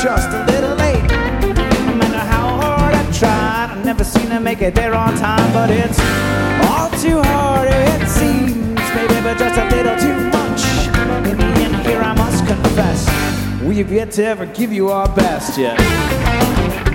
just a little late. No matter how hard I tried, I've never seen her make it there on time. But it's all too hard, it seems, maybe, but just a little too much. In the end here I must confess, we've yet to ever give you our best yet.